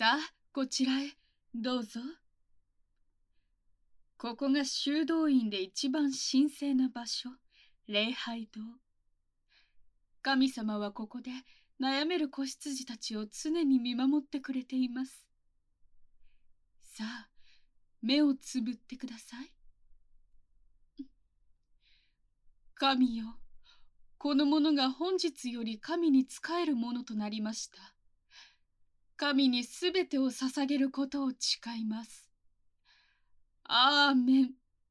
さあ、こちらへ、どうぞ。ここが修道院で一番神聖な場所、礼拝堂。神様はここで悩める子羊たちを常に見守ってくれています。さあ、目をつぶってください。神よ、この者が本日より神に仕えるものとなりました。神にすべてを捧げることを誓います。アーメン。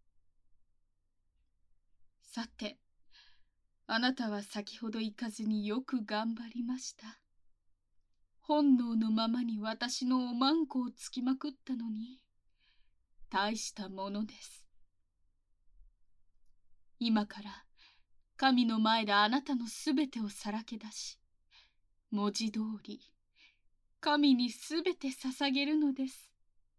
さて、あなたは先ほど行かずによく頑張りました。本能のままに私のおまんこをつきまくったのに、大したものです。今から神の前であなたのすべてをさらけ出し、文字通り神にすべて捧げるのです。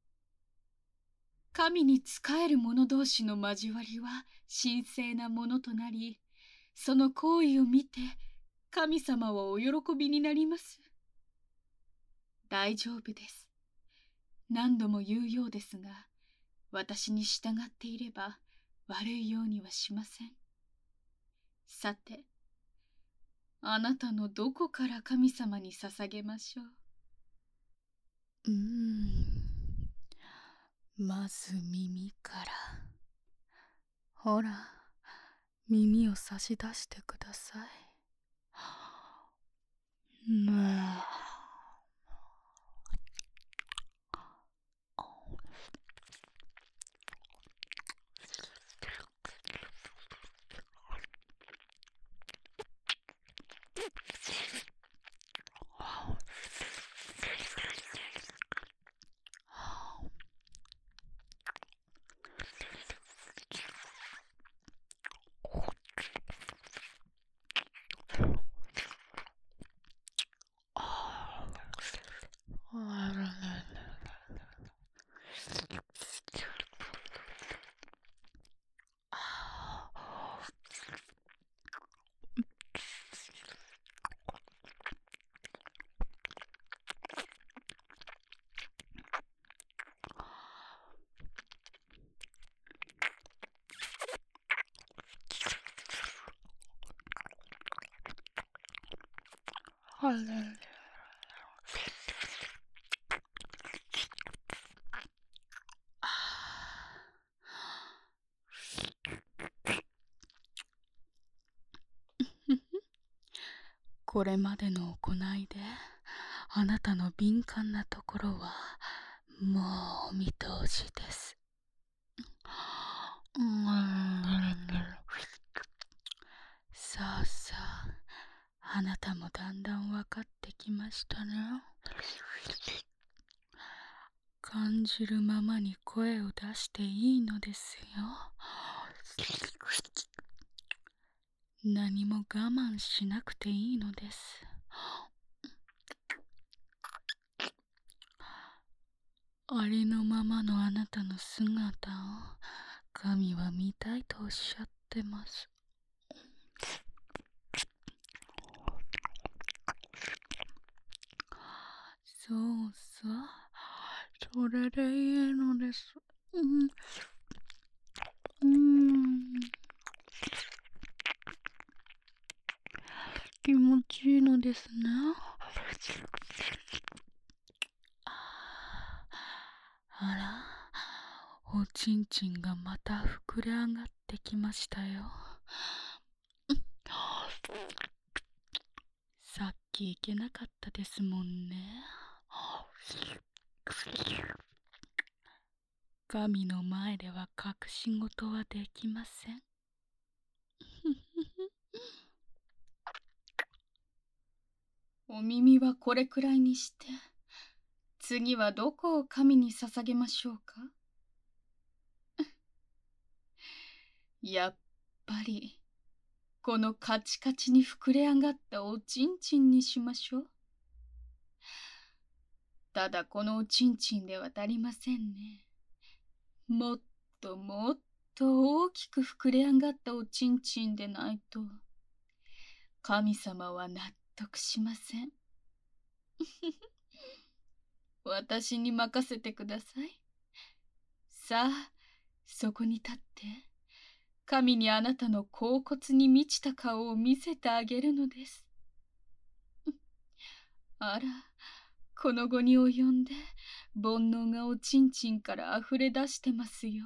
神に仕える者同士の交わりは神聖なものとなり、その行為を見て神様はお喜びになります。大丈夫です。何度も言うようですが、私に従っていれば悪いようにはしません。さて、あなたのどこから神様に捧げましょう。 まず耳から。ほら、耳を差し出してください。これまでの行いで、あなたの敏感なところはもうお見通しです。さあさあ、あなたもだんだん分かってきましたね。感じるままに声を出していいのですよ。何も我慢しなくていいのです。ありのままのあなたの姿を神は見たいとおっしゃってます。そうさ、それでいいのです。気持ちいいのですね。あら、おちんちんがまた膨れ上がってきましたよ。さっき行けなかったですもんね。神の前では隠し事はできません。 お耳はこれくらいにして、次はどこを神に捧げましょうか。やっぱり、このカチカチに膨れ上がったおちんちんにしましょう。ただこのおちんちんでは足りませんね。もっともっと大きく膨れ上がったおちんちんでないと、神様は納得しません。 私に任せてください。さあ、そこに立って、神にあなたの恍惚に満ちた顔を見せてあげるのです。あら、この期に及んで、煩悩がおちんちんからあふれ出してますよ。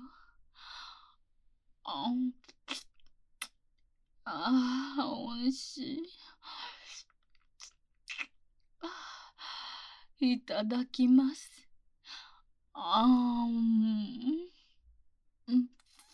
ああ、おいしい。いただきます。あーん。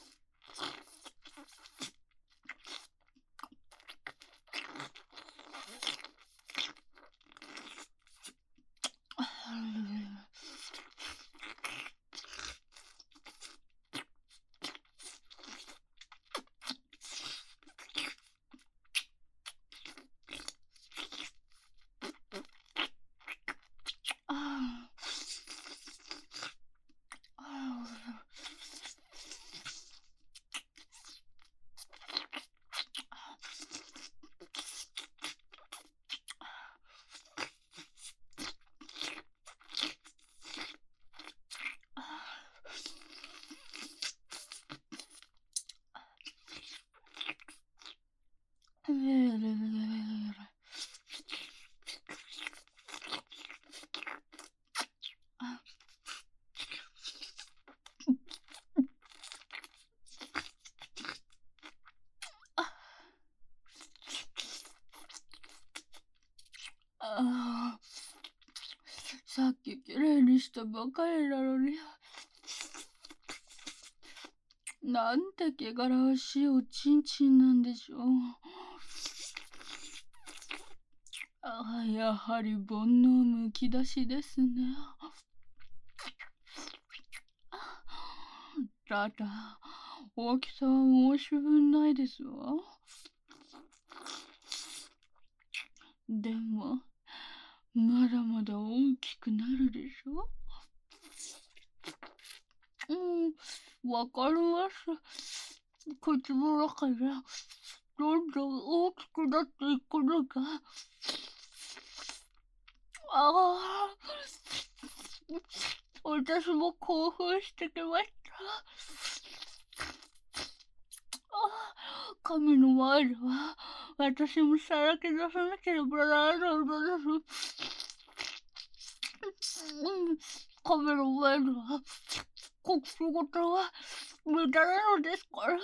さっききれいにしたばかりなのに、なんて汚らわしいおちんちんなんでしょう。やはり煩悩むき出しですね。ただ、大きさは申し分ないですわ。でも、まだまだ大きくなるでしょ。わかります。口の中でどんどん大きくなっていくのが、私も興奮してきました。神の前では、私もさらけ出さなければならないのです。神の前では、こ仕事は無駄なのですから。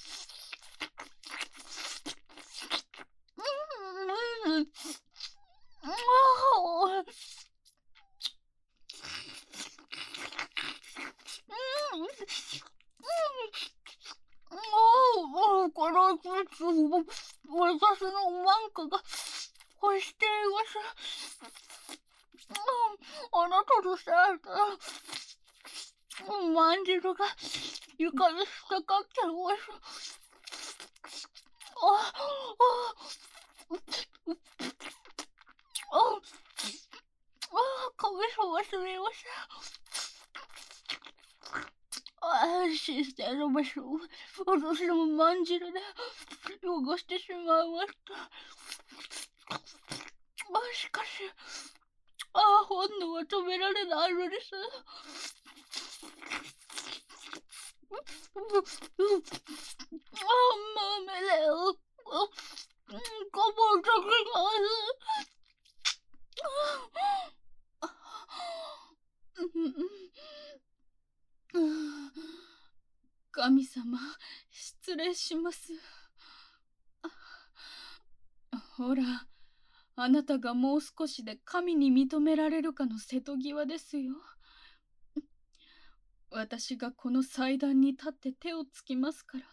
この季節も私のマンコが欲しています。あなたとさえまんじるが床に引っかかっています。神様すみません。神聖の場所を私のまんじるで汚してしまいました。しかし、本能は止められないのです。豆だよ。こぼれてきます。神様、失礼します。ほら、あなたがもう少しで神に認められるかの瀬戸際ですよ。私がこの祭壇に立って手をつきますから。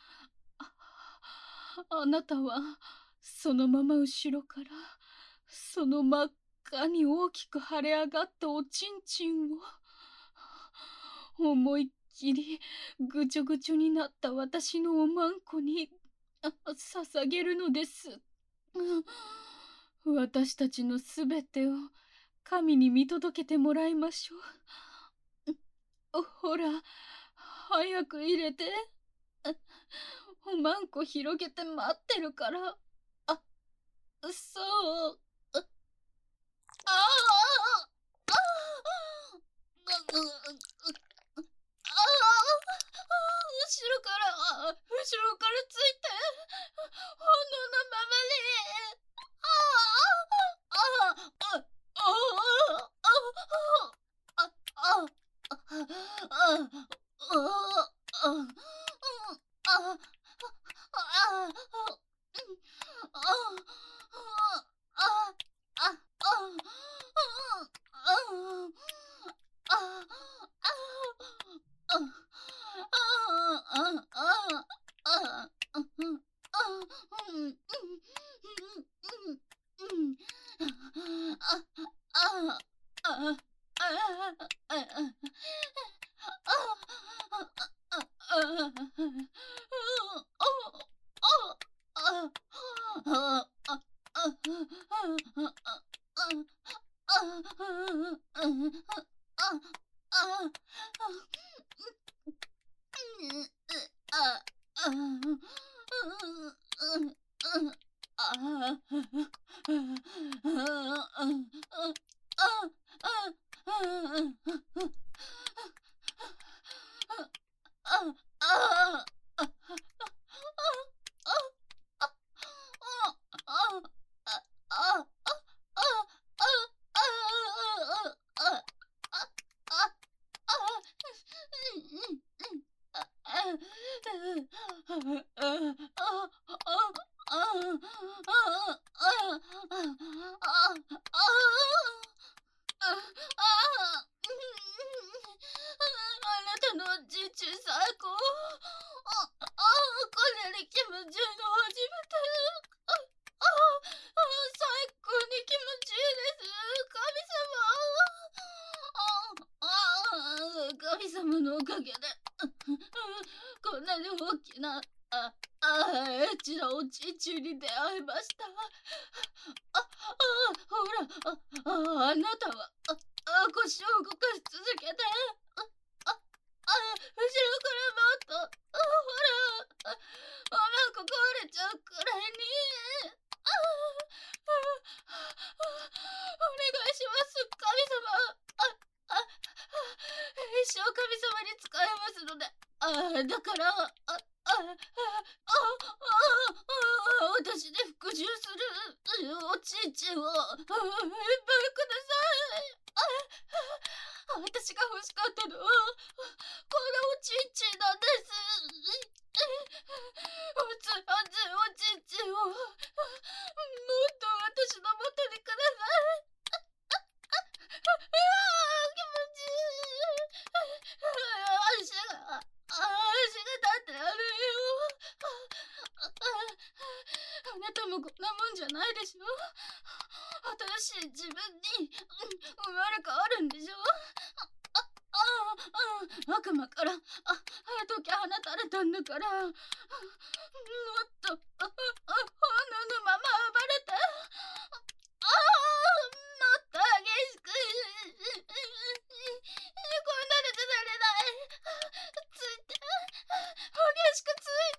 あなたはそのまま後ろからその真っ赤に大きく腫れ上がったおちんちんを思いっきりぐちょぐちょになった私のおまんこに捧げるのです。私たちのすべてを神に見届けてもらいましょう。ほら、早く入れて。おまんこ広げて待ってるから。そう。 神様のおかげでこんなに大きなエッチなおちちゅに出会いました。ほら、あなたは腰を動かし続けて、後ろからもっと、ほら、ここ折れちゃうくらいに、お願いします、神様。一生神様に仕えますので、だから、私に復讐するおちちをいっぱいください。私が欲しかったのはこのおちちなんです。おつらずおちちをもっと私のもとにください。気持ちいい。足が立ってやるよ。あなたもこんなもんじゃないでしょ。新しい自分に生まれ変わるんでしょ。悪魔から解き放たれたんだから、もっと本能のまま暴れて、もっと激しくこんなのじゃなれない。ついて激しくついて、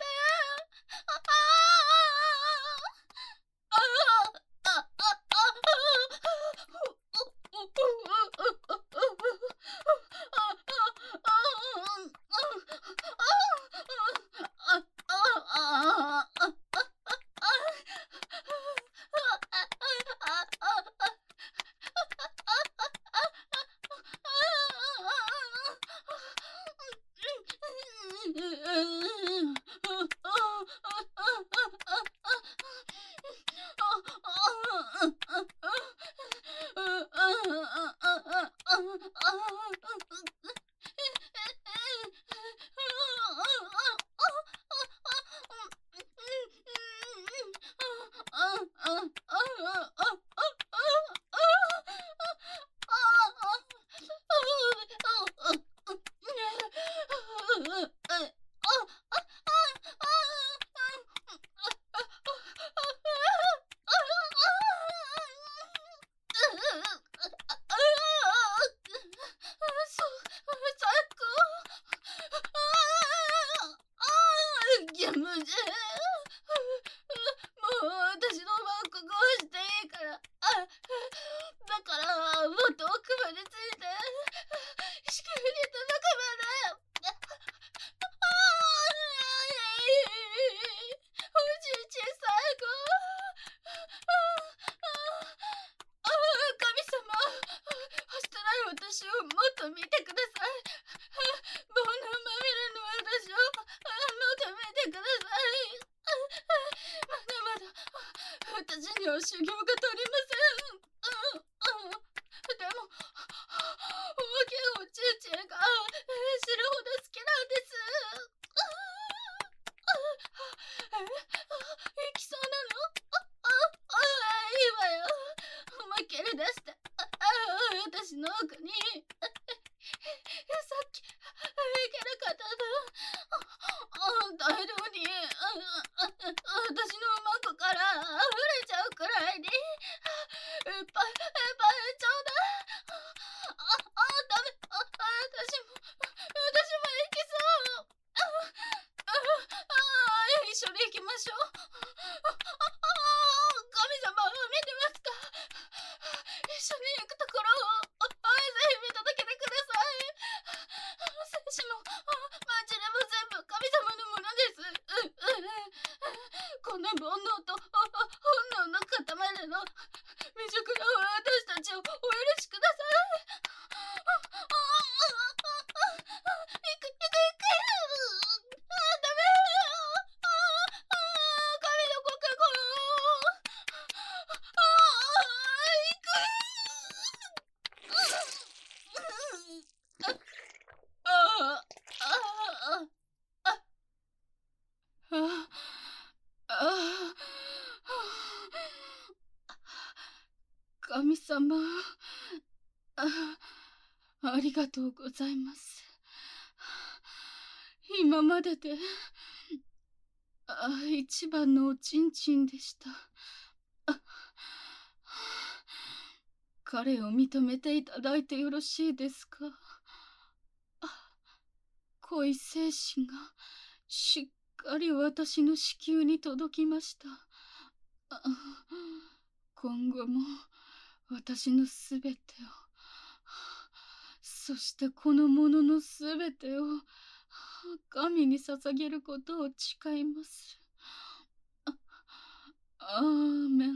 私をもっと見てください。 の奥にさっきいけなかった分大量に私の膜から溢れちゃうくらいにいっぱいちょうだい。ダメ。私も行きそう。一緒に行きましょう。神様は見てますか？一緒に行くところをぜひ見届けてください。精子もマジレも全部神様のものです。この煩悩と本能の塊の未熟な私たちをお許しください。ダメ神のご加護。神様、ありがとうございます。今までで一番のおちんちんでした。彼を認めていただいてよろしいですか？濃い精子がしっかり私の子宮に届きました。今後も私のすべてを、そしてこのもののすべてを神に捧げることを誓います。アーメン。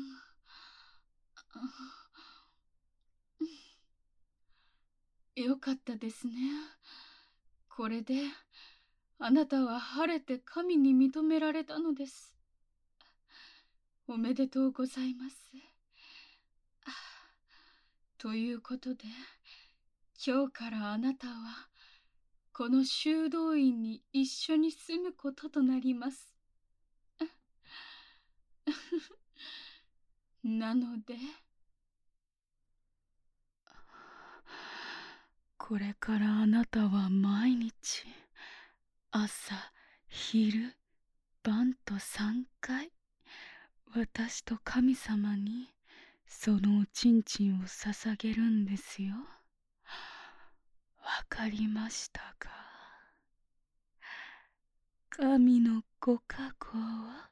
よかったですね。これであなたは晴れて神に認められたのです。おめでとうございます。ということで、今日からあなたはこの修道院に一緒に住むこととなります。なので、 これからあなたは毎日朝、昼、晩と3回私と神様にそのおちんちんを捧げるんですよ。わかりましたか？神のご加護は